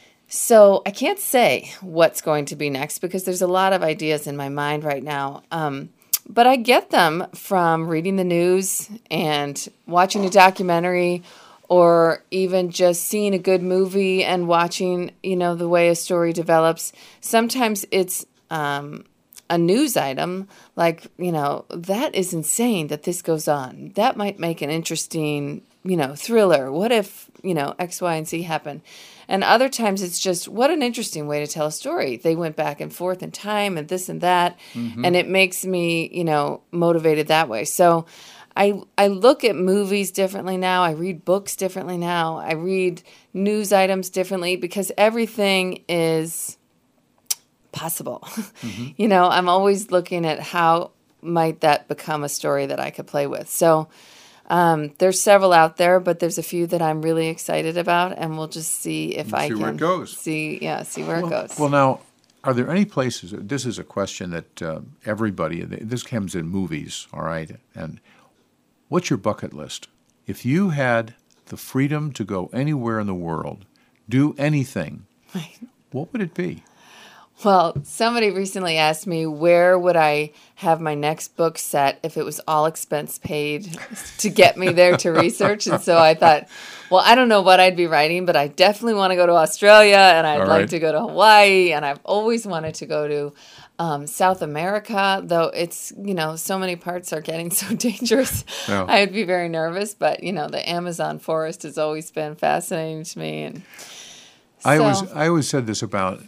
So I can't say what's going to be next because there's a lot of ideas in my mind right now. But I get them from reading the news and watching a documentary or even just seeing a good movie and watching, the way a story develops. Sometimes it's a news item like, that is insane that this goes on. That might make an interesting, thriller. What if, X, Y, and Z happen? And other times it's just, what an interesting way to tell a story. They went back and forth in time and this and that, and it makes me, motivated that way. So I look at movies differently now. I read books differently now. I read news items differently because everything is possible. Mm-hmm. I'm always looking at how might that become a story that I could play with. So there's several out there, but there's a few that I'm really excited about, and we'll just see if I can where it goes. See where it goes. Well, now, are there any places? This is a question that everybody. This comes in movies, all right. And what's your bucket list? If you had the freedom to go anywhere in the world, do anything, what would it be? Well, somebody recently asked me where would I have my next book set if it was all expense paid to get me there to research. And so I thought, well, I don't know what I'd be writing, but I definitely want to go to Australia and I'd like to go to Hawaii. And I've always wanted to go to South America, though it's, so many parts are getting so dangerous. Yeah. I would be very nervous. But, the Amazon forest has always been fascinating to me. And I always said this about...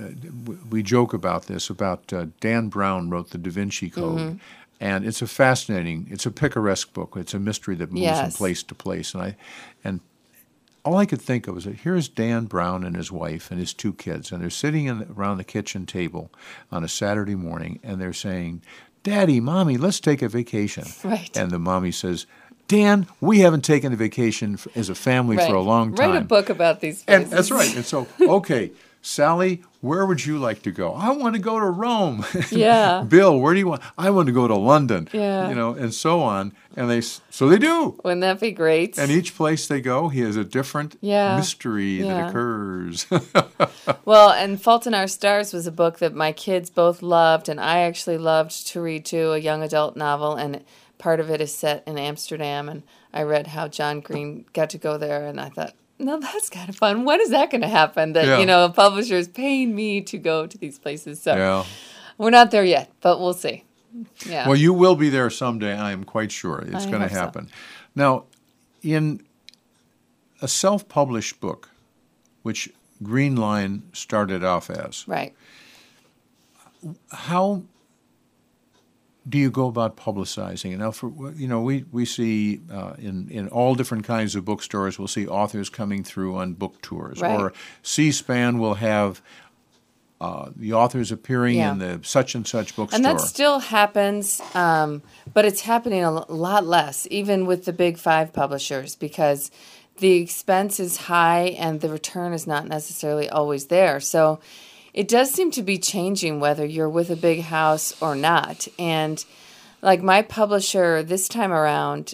we joke about this, Dan Brown wrote the Da Vinci Code, and it's a picaresque book. It's a mystery that moves from place to place. And all I could think of was that here's Dan Brown and his wife and his two kids, and they're sitting around the kitchen table on a Saturday morning, and they're saying, Daddy, Mommy, let's take a vacation. Right. And the mommy says, Dan, we haven't taken a vacation as a family for a long time. Write a book about these places. And that's right. And so, okay, Sally, where would you like to go? I want to go to Rome. Yeah. Bill, where do you want? I want to go to London. Yeah. And so on. And they do. Wouldn't that be great? And each place they go, he has a different mystery that occurs. Well, and Fault in Our Stars was a book that my kids both loved, and I actually loved to read too, a young adult novel, and part of it is set in Amsterdam, and I read how John Green got to go there, and I thought, no, that's kind of fun. When is that going to happen? That, a publisher is paying me to go to these places. So we're not there yet, but we'll see. Yeah. Well, you will be there someday. I am quite sure it's going to happen. So. Now, in a self-published book, which Green Line started off as, right? How do you go about publicizing it? Now, we see in all different kinds of bookstores, we'll see authors coming through on book tours, or C-SPAN will have the authors appearing in the such and such bookstore. And that still happens, but it's happening a lot less, even with the big five publishers, because the expense is high and the return is not necessarily always there. So it does seem to be changing whether you're with a big house or not. And like my publisher this time around,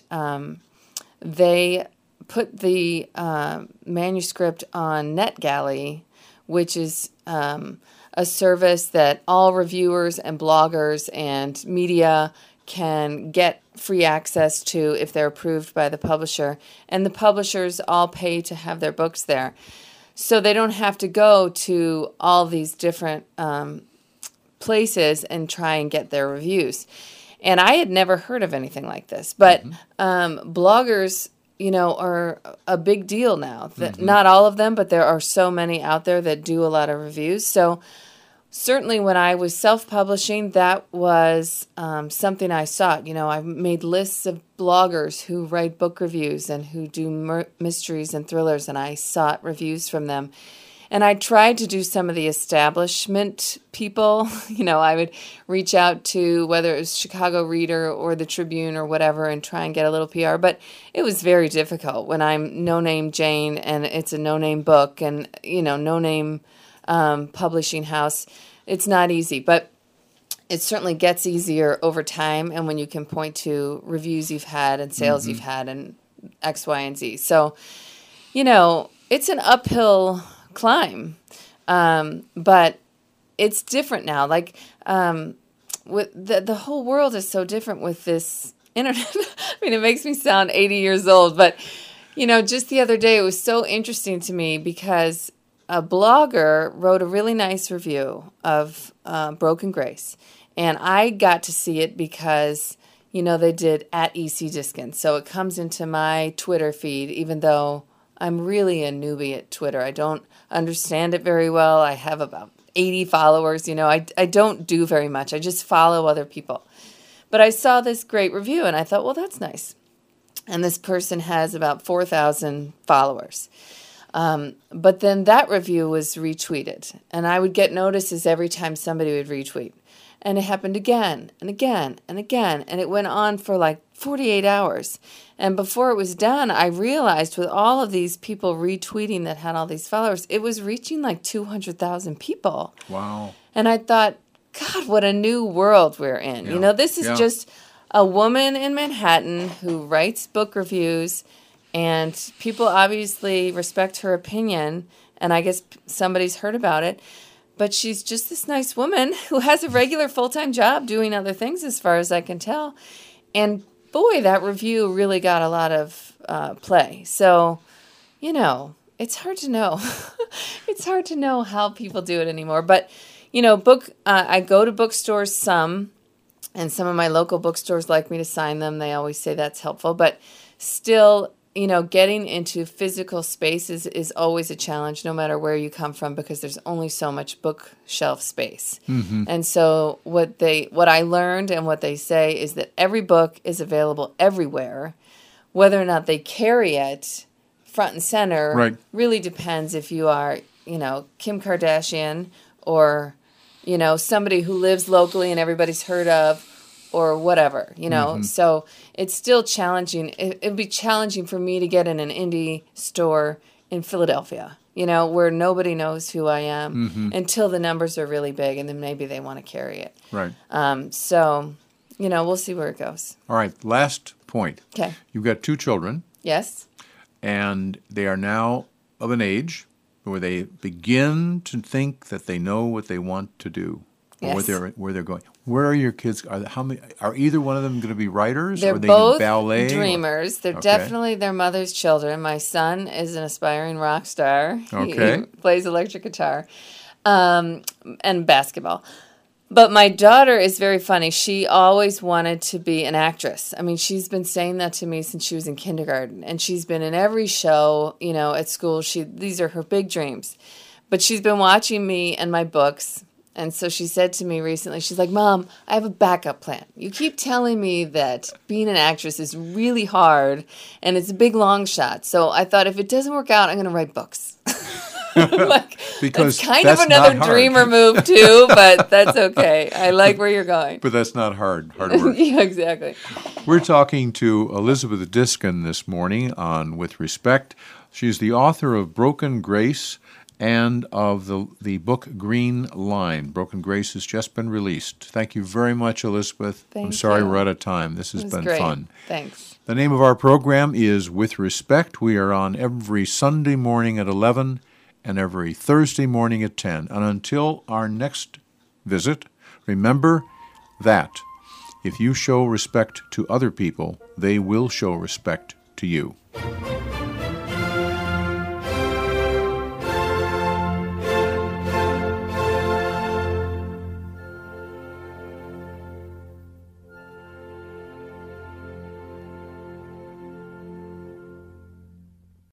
they put the manuscript on NetGalley, which is a service that all reviewers and bloggers and media can get free access to if they're approved by the publisher. And the publishers all pay to have their books there. So they don't have to go to all these different places and try and get their reviews. And I had never heard of anything like this. But bloggers, are a big deal now. Not all of them, but there are so many out there that do a lot of reviews. So certainly when I was self-publishing, that was something I sought. I've made lists of bloggers who write book reviews and who do mysteries and thrillers, and I sought reviews from them. And I tried to do some of the establishment people. I would reach out to whether it was Chicago Reader or the Tribune or whatever and try and get a little PR. But it was very difficult when I'm no-name Jane and it's a no-name book and, no-name publishing house. It's not easy, but it certainly gets easier over time. And when you can point to reviews you've had and sales you've had and X, Y, and Z. So, it's an uphill climb, but it's different now. Like with the whole world is so different with this internet. I mean, it makes me sound 80 years old, but just the other day it was so interesting to me because a blogger wrote a really nice review of Broken Grace, and I got to see it because they did at EC Diskin, so it comes into my Twitter feed, even though I'm really a newbie at Twitter. I don't understand it very well. I have about 80 followers. I don't do very much. I just follow other people. But I saw this great review, and I thought, well, that's nice. And this person has about 4,000 followers. But then that review was retweeted, and I would get notices every time somebody would retweet. And it happened again and again and again, and it went on for like 48 hours. And before it was done, I realized with all of these people retweeting that had all these followers, it was reaching like 200,000 people. Wow. And I thought, God, what a new world we're in. Yeah. This is just a woman in Manhattan who writes book reviews, and people obviously respect her opinion, and I guess somebody's heard about it. But she's just this nice woman who has a regular full-time job doing other things as far as I can tell. And boy, that review really got a lot of play. So, it's hard to know. It's hard to know how people do it anymore. But, I go to bookstores some, and some of my local bookstores like me to sign them. They always say that's helpful. But still, getting into physical spaces is always a challenge, no matter where you come from, because there's only so much bookshelf space. And so what I learned and what they say is that every book is available everywhere. Whether or not they carry it front and center really depends if you are, Kim Kardashian or, somebody who lives locally and everybody's heard of, or whatever, So it's still challenging. It'd be challenging for me to get in an indie store in Philadelphia, where nobody knows who I am until the numbers are really big, and then maybe they want to carry it. Right. So, we'll see where it goes. All right, last point. Okay. You've got 2 children. Yes. And they are now of an age where they begin to think that they know what they want to do. Or where they're going. Where are your kids? Are either one of them going to be writers? They're or are they both ballet? dreamers. They're definitely their mother's children. My son is an aspiring rock star. Okay. He plays electric guitar and basketball. But my daughter is very funny. She always wanted to be an actress. I mean, she's been saying that to me since she was in kindergarten. And she's been in every show, at school. These are her big dreams. But she's been watching me and my books. And so she said to me recently, she's like, Mom, I have a backup plan. You keep telling me that being an actress is really hard and it's a big long shot. So I thought if it doesn't work out, I'm going to write books. Because that's kind of another dreamer move too, but that's okay. I like where you're going. But that's not hard work. Yeah, exactly. We're talking to Elizabeth Diskin this morning on With Respect. She's the author of Broken Grace and of the book Green Line. Broken Grace has just been released. Thank you very much, Elizabeth. I'm sorry we're out of time. This has been great. Fun. Thanks. The name of our program is With Respect. We are on every Sunday morning at 11 and every Thursday morning at 10. And until our next visit, remember that if you show respect to other people, they will show respect to you.